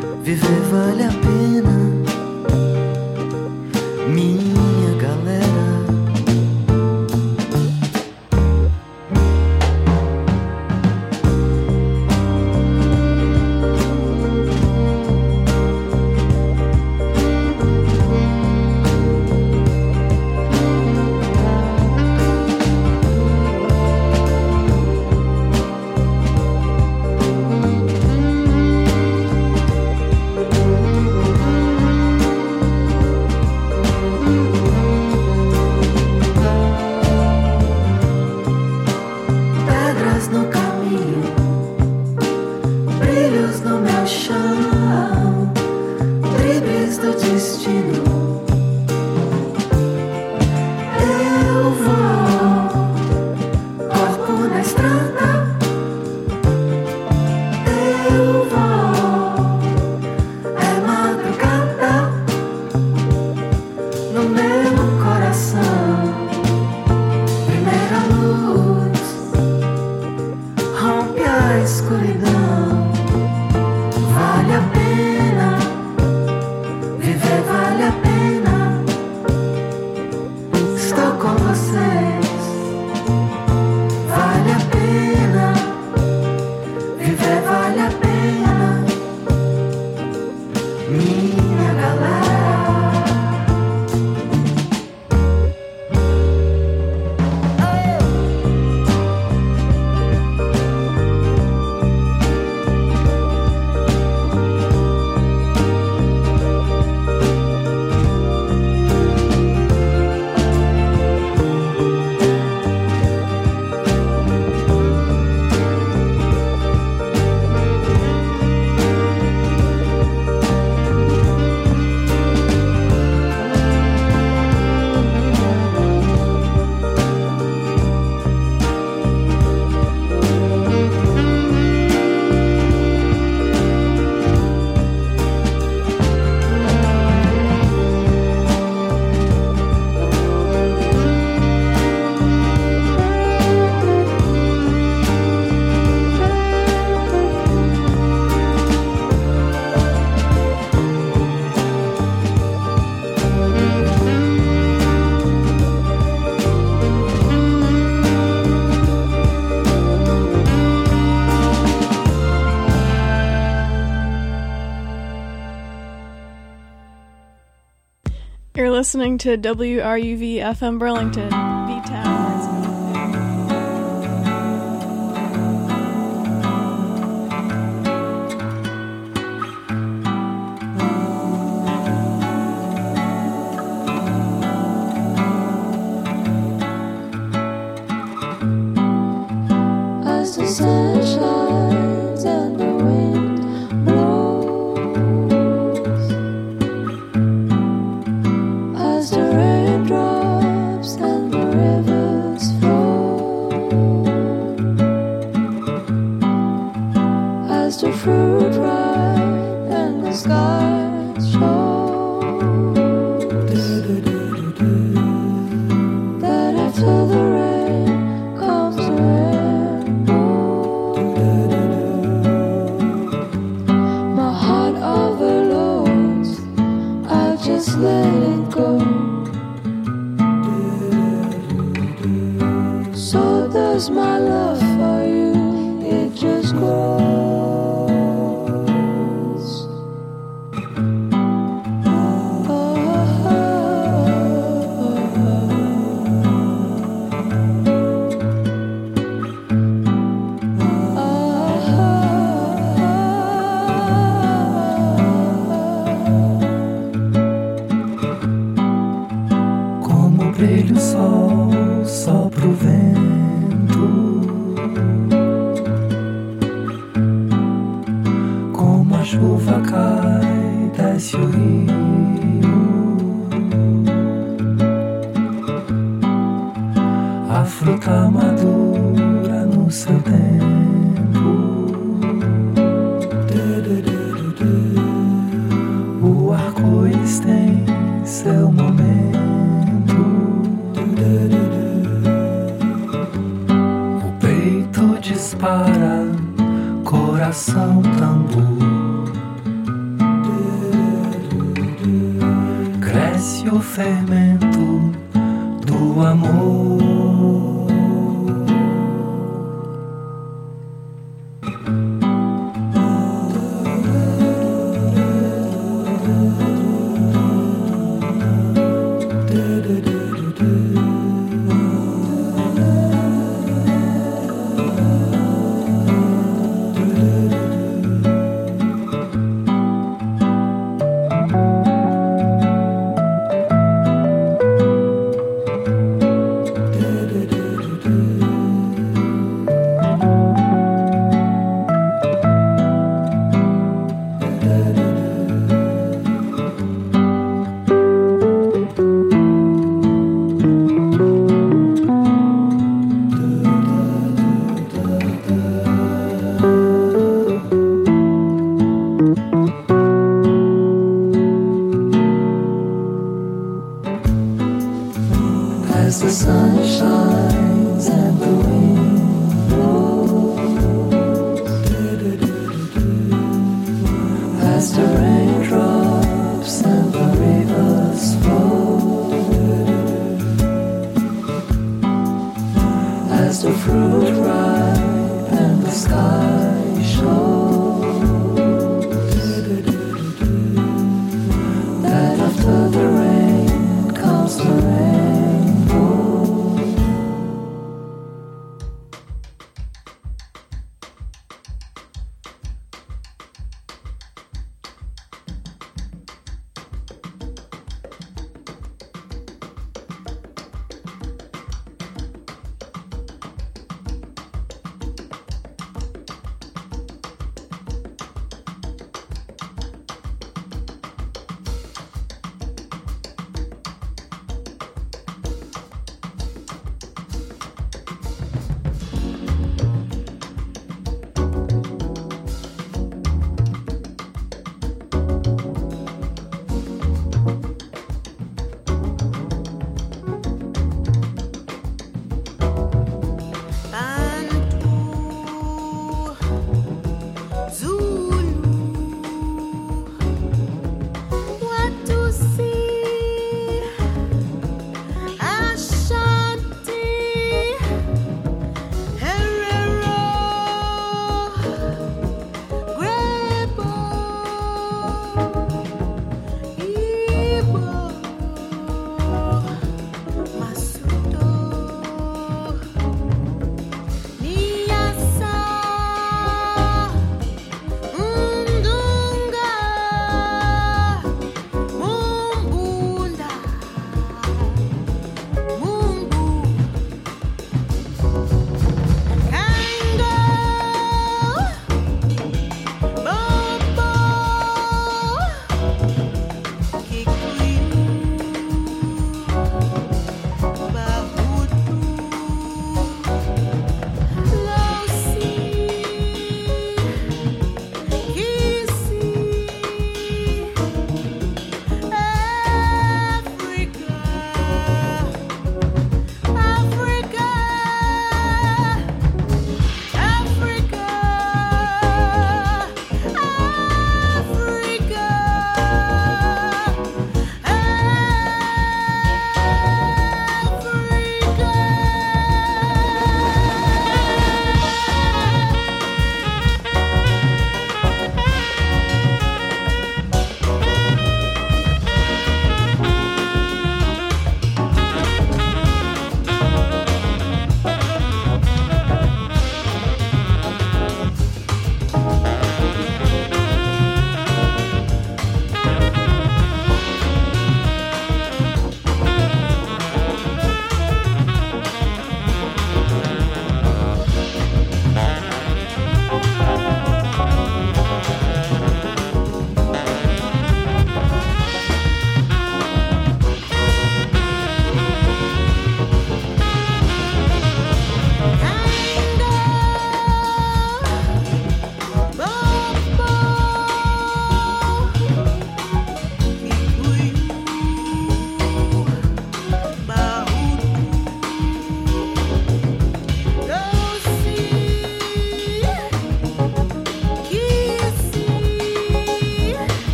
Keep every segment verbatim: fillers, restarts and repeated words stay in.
Viver vale a pena, minha galera. Listening to W R U V F M Burlington, B-Town. As the sun shines and the wind blows, as the raindrops and the rivers flow, as the fruit ripe and the skies show, that after the rain comes the rainbow. My heart overloads, I just let it go. So does my love for you, it just grows. Como brilha o sol, sopra o vento. Como a chuva cai, desce o rio. A fruta madura no seu tempo. O arco-íris tem seu momento. O peito dispara, coração tambor. o fermento do amor. As the sun shines and the wind blows, as the raindrops and the rivers flow, as the fruit ripe and the sky shows, that after the rain comes the rain.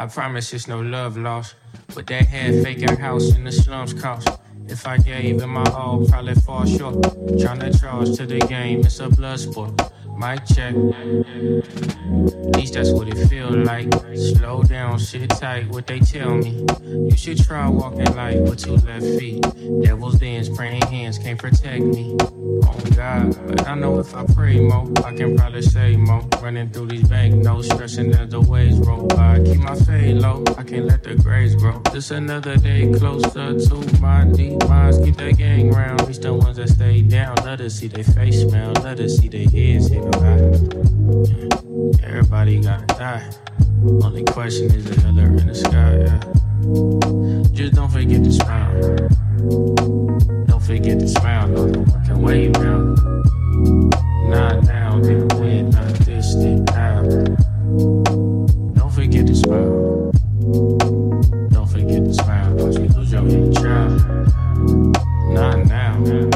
I promise it's no love lost, but that half vacant house in the slums cost. If I gave it my all, probably fall short. Tryna charge to the game, it's a blood sport. Mic check. At least that's what it feel like. Slow down, sit tight, what they tell me. You should try walking light with two left feet. Devil's dance, praying hands can't protect me. Oh God, but I know if I pray more, I can probably say more. Running through these banknotes, stressing as the waves roll by. Keep my fade low, I can't let the grace grow. Just another day closer to my demise. Keep that gang round, reach the ones that stay down. Let us see their face smile, let us see their heads hit them high. Everybody gotta die. Only question is the hiller in the sky, yeah. Just don't forget to smile. Don't forget to smile, no, I can wave now. Not now, then when, not this, then now. Don't forget to smile. Don't forget to smile, don't you lose your inner child. Not now.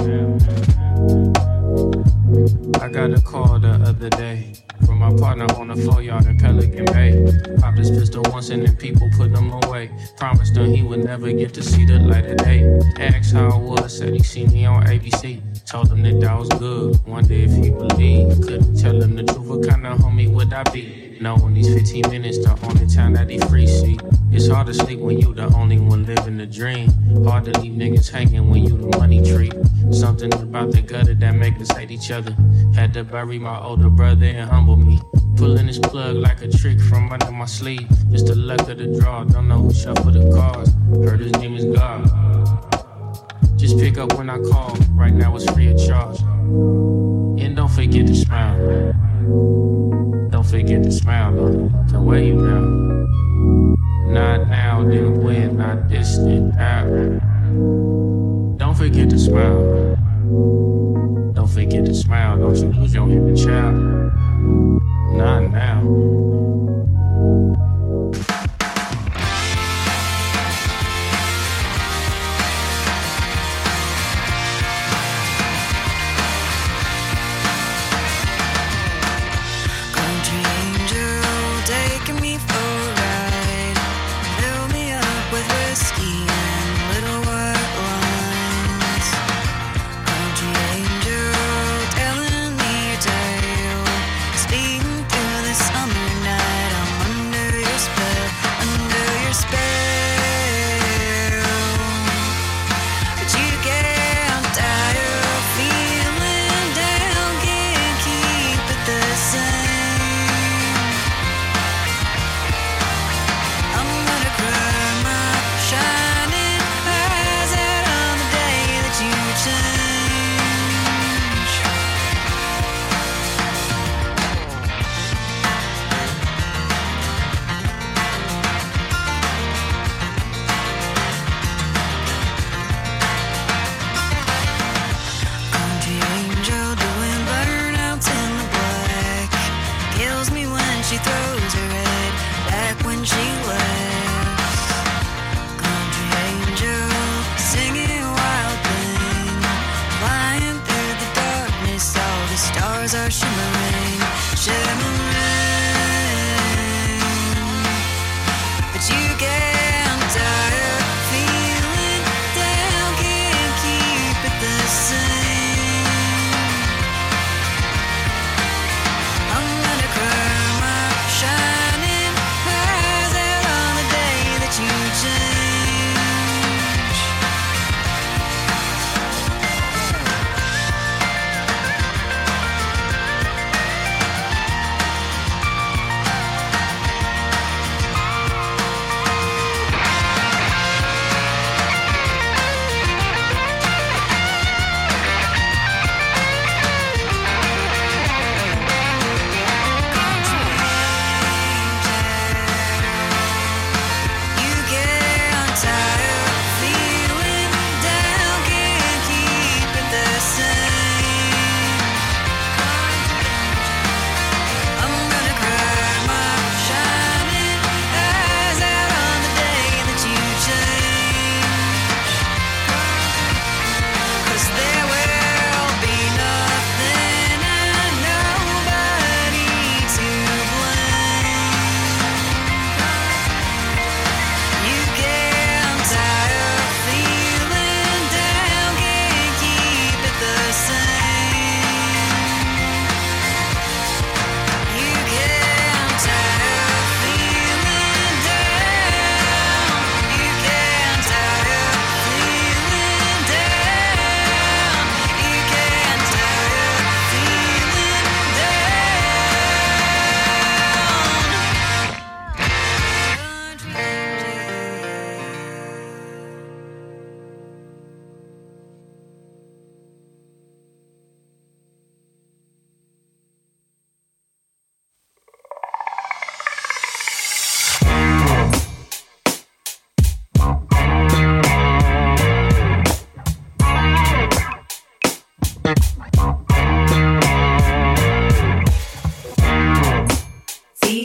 I got a call the other day from my partner on the four yard in Pelican Bay. Popped his pistol once and then people put him away. Promised him he would never get to see the light of day. Asked how I was, said he see me on A B C. Told him that that was good, one day if he believed. Couldn't tell him the truth, what kind of homie would I be? Knowing these fifteen minutes, the only time that he free see. It's hard to sleep when you the only one living the dream. Hard to leave niggas hanging when you the money tree. Something about the gutter that make us hate each other. Had to bury my older brother and humble me. Pulling his plug like a trick from under my sleeve. Just the luck of the draw, don't know who shuffled the cards. Heard his name is God. Just pick up when I call, right now it's free of charge. And don't forget to smile. Don't forget to smile, no, to wave now. Not now, then when, not this, then now. Don't forget to smile. Don't forget to smile, don't you lose your inner child. Not now.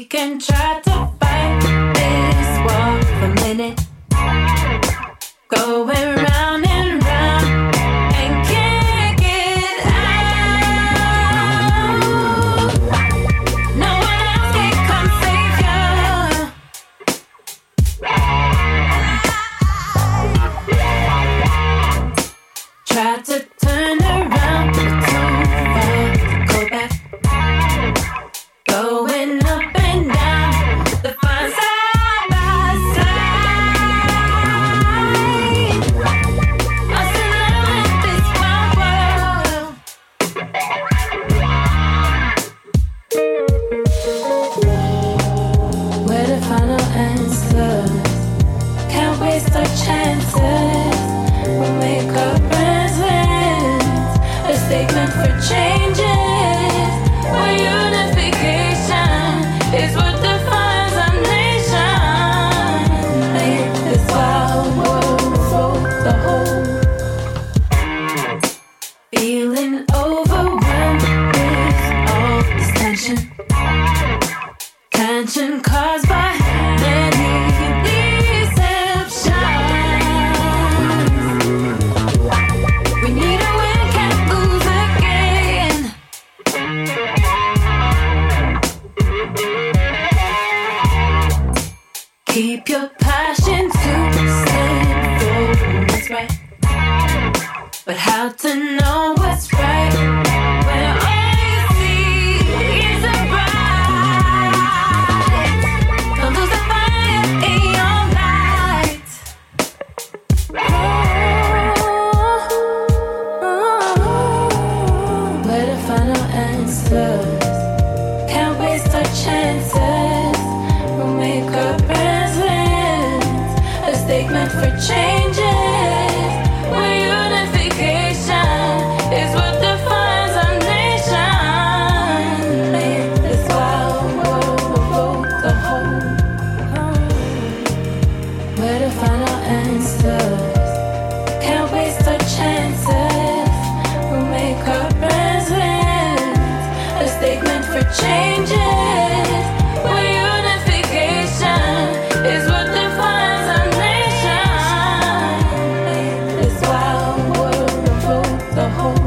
can try to fight this war for a minute. Going round and round and can't get out. No one else can come save you. Try to turn around, but too far to go back. Going up and down, the fun side by side. Us alone in this wild world. We're the final answers. Can't waste our chances. We'll make our presence a statement for changes. Where unification is what defines our nation. Make this wild world roll the whole. Feeling overwhelmed with all this tension. Tension caused by many deceptions. We need a win, can't lose again. Keep your passion to stand for what's right. But how to know what's right when all you see is a bright? Don't lose the fire in your light. We're the final answers. Can't waste our chances. We'll make our presence a statement for changes. Where unification is what defines our nation. Make this wild world vote the whole. We're the final answers. Can't waste our chances. We'll make our presence a statement for changes. Where unification is what defines our nation. Make this wild world vote the whole.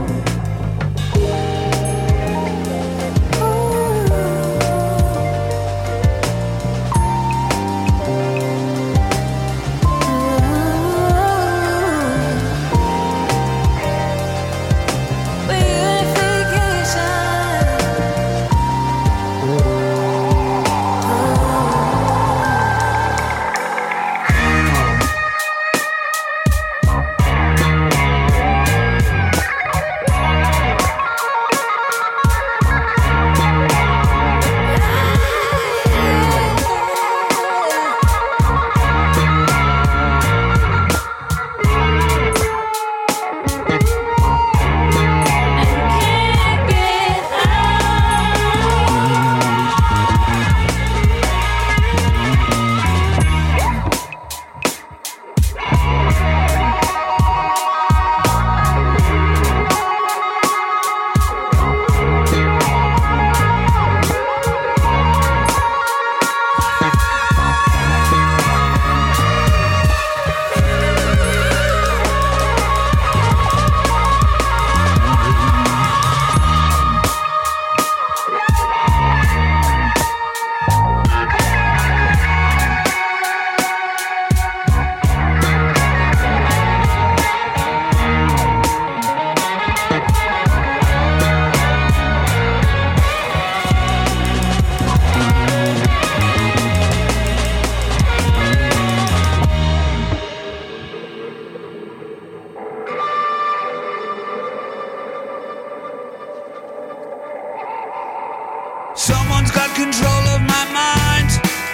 Someone's got control of my mind.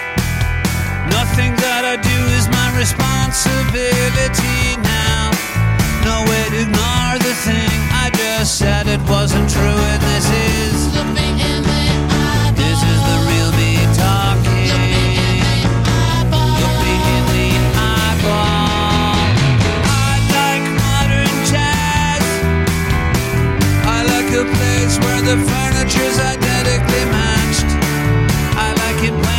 Nothing that I do is my responsibility now. No way to ignore the thing I just said. It wasn't true, and this is This is the real me talking. Look me in the eyeball. I like modern jazz. I like a place where the furniture's identically matched. I like it.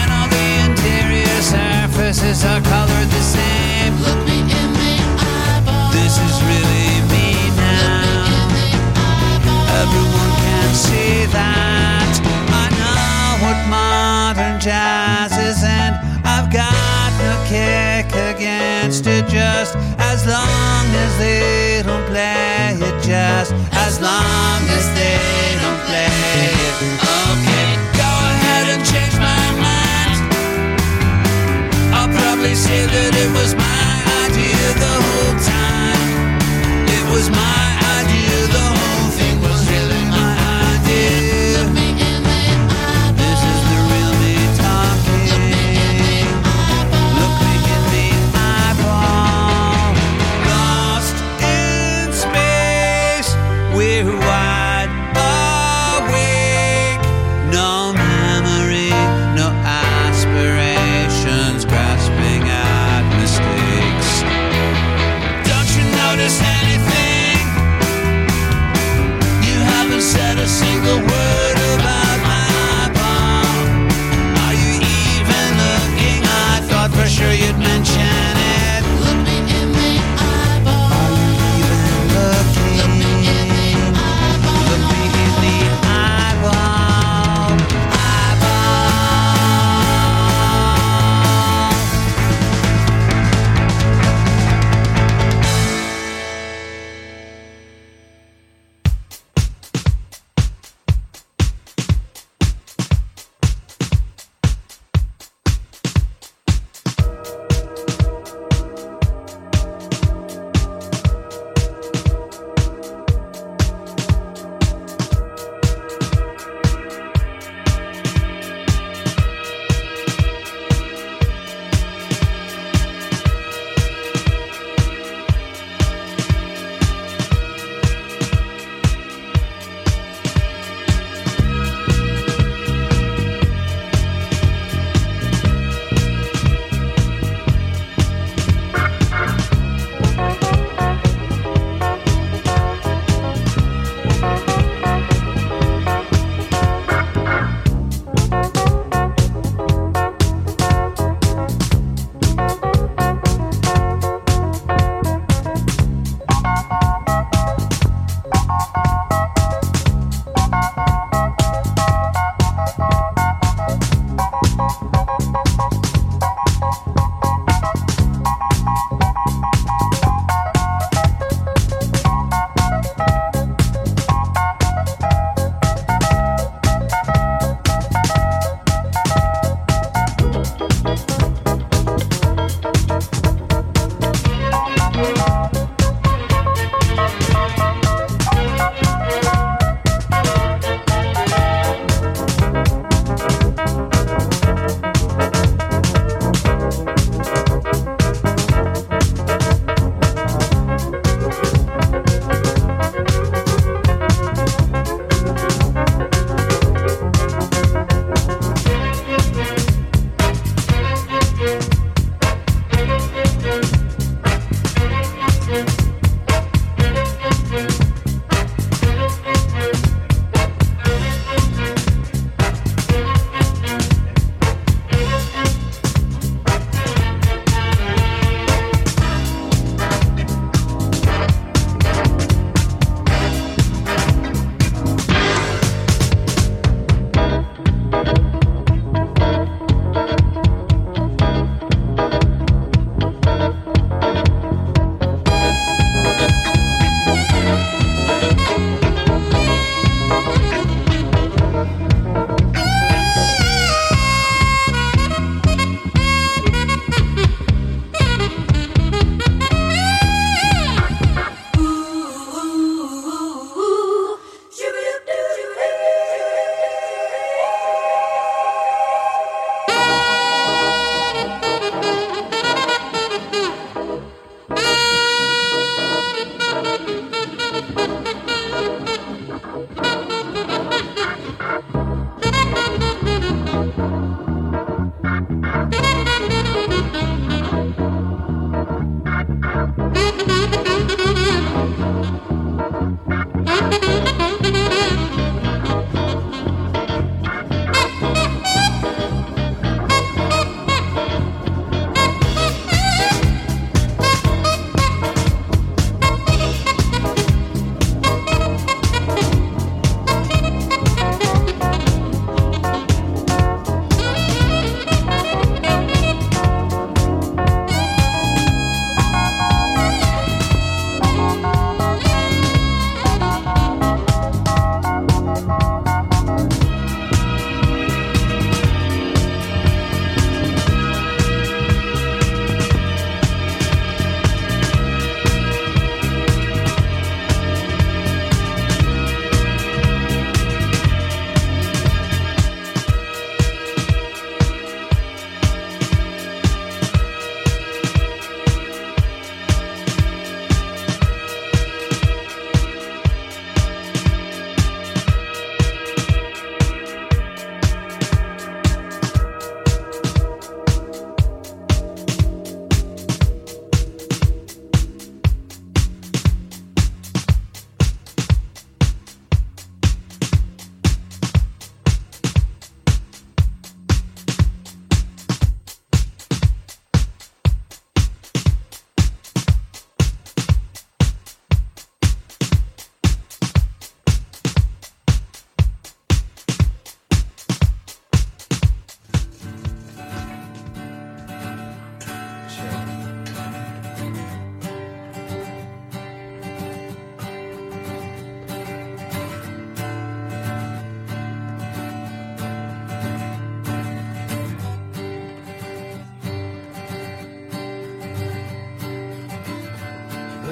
franchises, and I've got no kick against it, just as long as they don't play it, just as long as they don't play it. Okay, go ahead and change my mind. I'll probably say that it was my idea the whole time. It was my idea, the whole thing was really my idea. This is the real me talking. Look me in the eyeball. Lost in space, we're wide awake. No memory, no aspirations, grasping at mistakes. Don't you notice anything? You haven't said a single word about my eyeball. Are you even looking? I thought for sure you'd mention it. Look me in the eyeball. Are you even looking? Look me in the eyeball. Look me in the eyeball. Eyeball.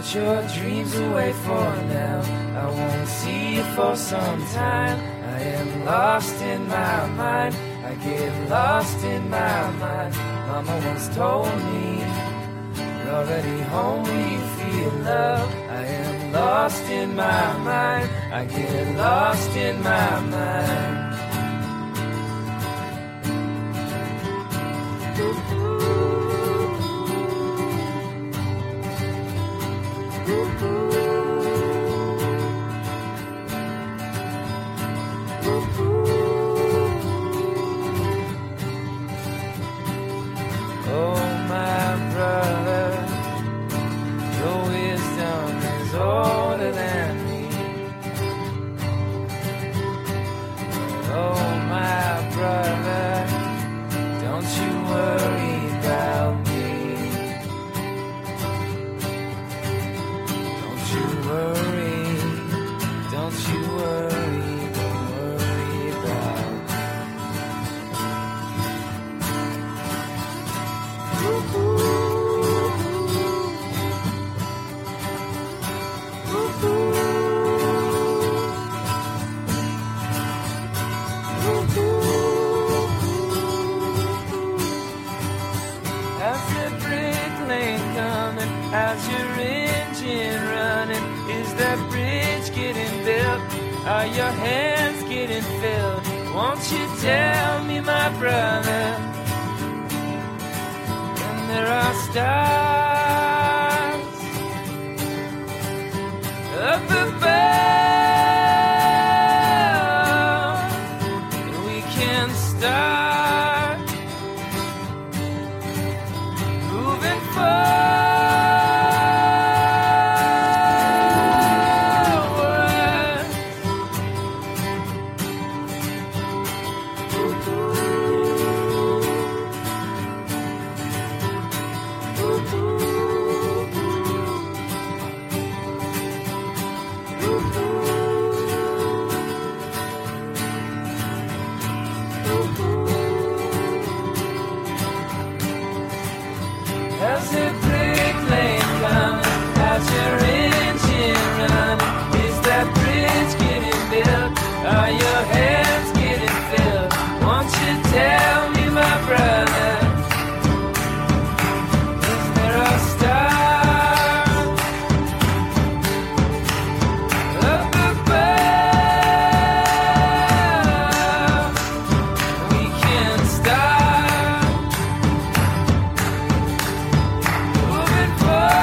your dreams away for now. I won't see you for some time. I am lost in my mind. I get lost in my mind. Mama once told me, you're already home when you feel love. I am lost in my mind. I get lost in my mind. Are your hands getting filled? Won't you tell me, my brother? And there are stars up above, and we can start moving forward. Are your hands getting filled? Won't you tell me, my brother? Is there a star up above? We can start moving forward.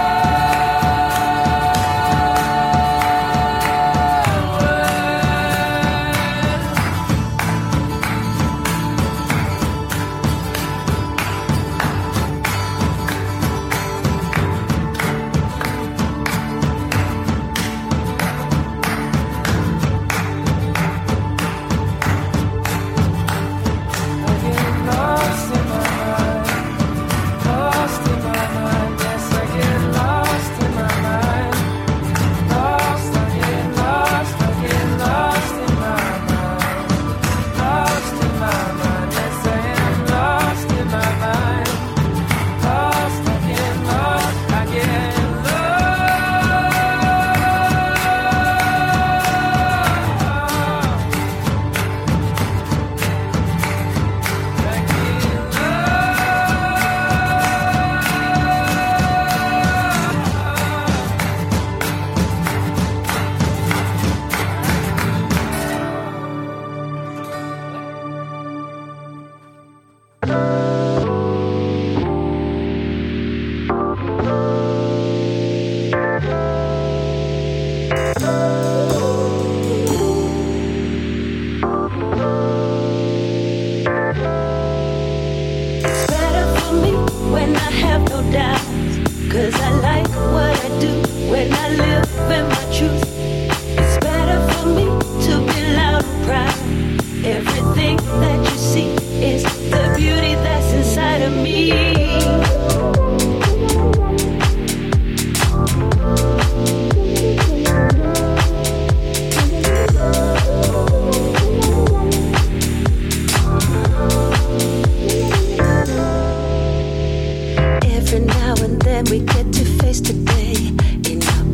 Every now and then we get to face today in our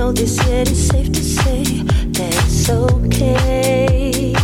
know this, yet it's safe to say that it's okay.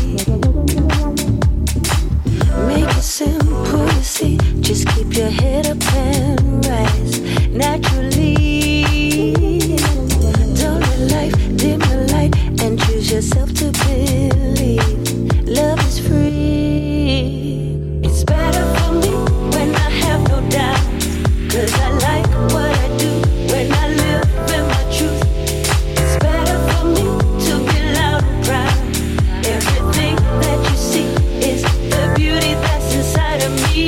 Make it simple, you see. Just keep your head up and rise naturally. Don't let life dim the light and choose yourself to believe. Love is free. It's better for me when I have no doubt, 'cause I like what I do when I live in my truth. It's better for me to be loud and proud. Everything that you see is the beauty that's inside of me.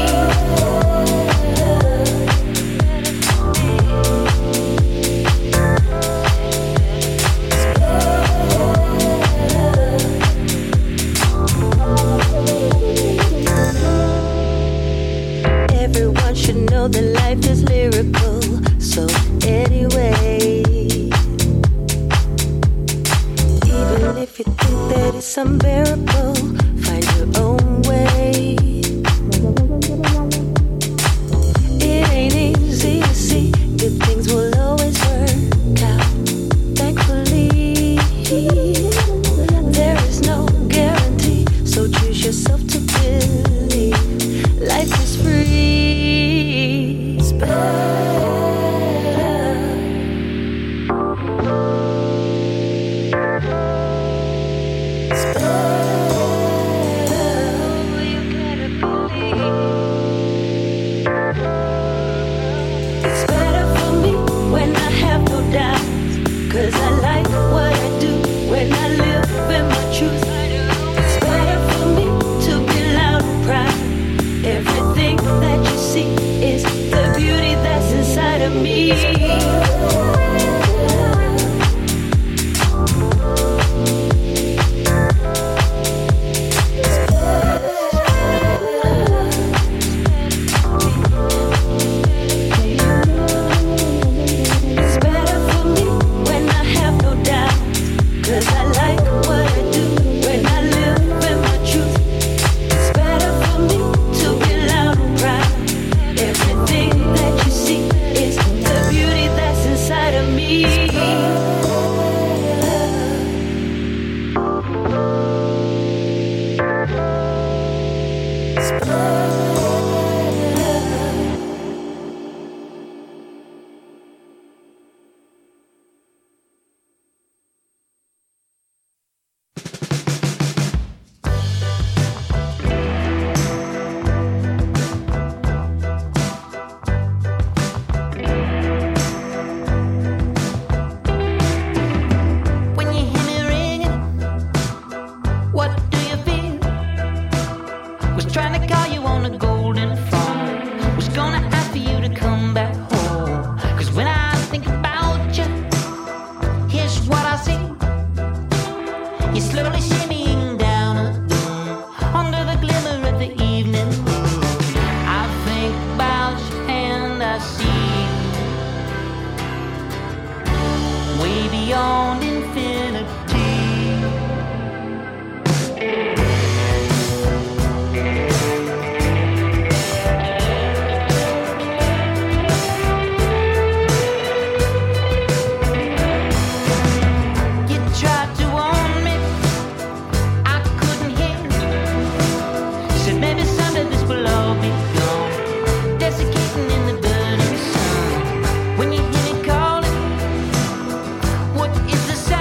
Everyone should know that life is lyrical. So anyway, even if you think that it's unbearable, find your own way. It ain't easy to see. Good things will always work out. Thankfully, there is no guarantee. So choose yourself to believe. Life is free. It's better. It's better. You gotta believe. It's better for me when I have no doubt, 'cause I like what I do when I live in my truth. It's better for me to be loud and proud. Everything that you see is the beauty that's inside of me. It's better for me when I have no doubt, 'cause I like what I do when I live in my truth. It's better for me to be loud and proud. Everything that you see is the beauty that's inside of me. It's better. When you hear me ringing, what do you feel? Was trying to call you on the golden phone. Was gonna ask for you to come back home. 'Cause when I think about you, here's what I see. You're slowly shimmying down under the glimmer of the evening. I think about you and I see way beyond infinity. You tried to warn me, I couldn't hear. Said maybe someday this will all be gone, desiccating in the burning sun. When you hear me calling, what is the sound?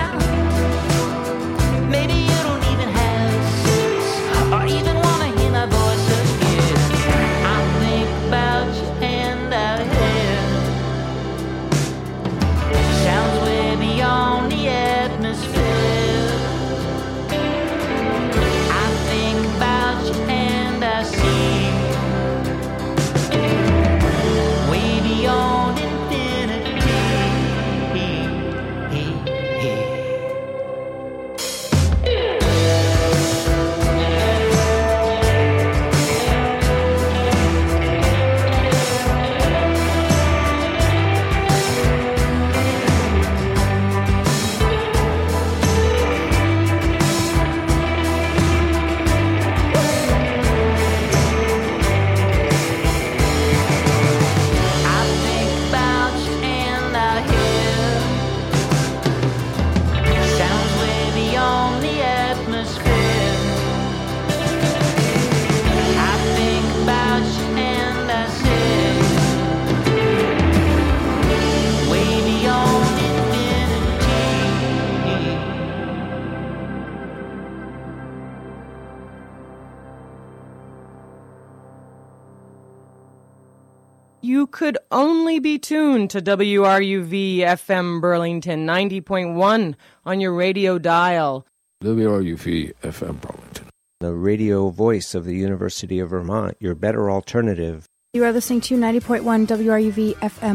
you could only be tuned to W R U V F M Burlington ninety point one on your radio dial. W R U V F M Burlington, the radio voice of the University of Vermont, your better alternative. You are listening to ninety point one W R U V F M